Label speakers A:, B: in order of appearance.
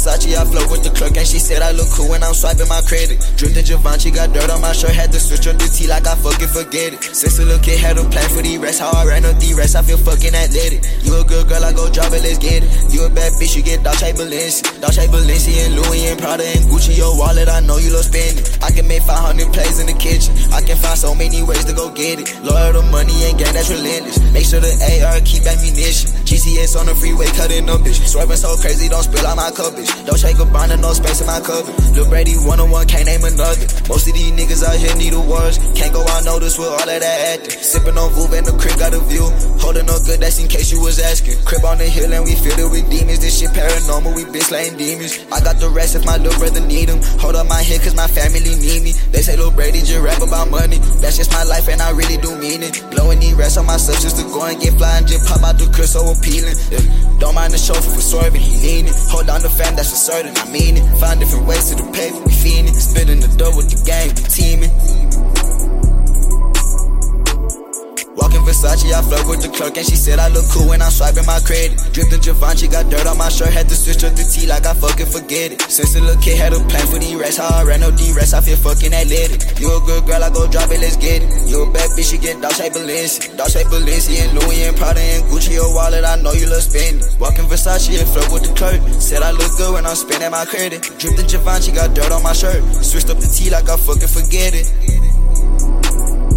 A: Versace, I flow with the clerk, and she said I look cool when I'm swiping my credit. Dripped in Givenchy, got dirt on my shirt, had to switch up the T like I fucking forget it. Since a little kid, had a plan for the rest, how I ran up the rest, I feel fucking athletic. You a good girl, I go drop it, let's get it. You a bad bitch, you get Dolce Balenci and Louis and Prada and Gucci, your wallet, I know you love spending. I can make 500 plays in the kitchen, I can find so many ways to go get it. Loyal to money and gang, that's relentless. Make sure the AR keep ammunition. GCS on the freeway, cutting up, bitch. Swerving so crazy, don't spill out my cup, bitch. Don't shake a binder, no space in my cupboard. Lil Brady 101, can't name another. Most of these niggas out here need awards. Can't go unnoticed with all of that acting. Sipping on Vouv and the crib got a view. Holding up good, that's in case you was asking. Crib on the hill and we filled it with demons. This shit paranormal, we been slaying demons. I got the rest if my little brother need them. Hold up my head cause my family need me. They say Lil Brady just rap about money. That's just my life and I really do mean it. Blowing these rest on myself just to go and get fly and just pop out the crib so appealing. Don't mind the chauffeur for swerving, he lean it. Hold down the fam, that's for certain, I mean it. Find different ways to the paper, we fiending. Spinning the dough with the gang, we teaming. Walking Versace, I flirt with the clerk, and she said I look cool when I'm swiping my credit. Dripped in Givenchy, got dirt on my shirt, had to switch up the T like I fucking forget it. Since a little kid, had a plan for the rest, how I ran up the rest, I feel fucking athletic. You a good girl, I go drop it, let's get it. You a bad bitch, you get Dolce Balenci and Louis and Prada and Gucci, your wallet, I know you love spending. Walking Versace, and flirt with the clerk, said I look good when I'm spending my credit. Dripped in Givenchy, got dirt on my shirt, switched up the T like I fucking forget it.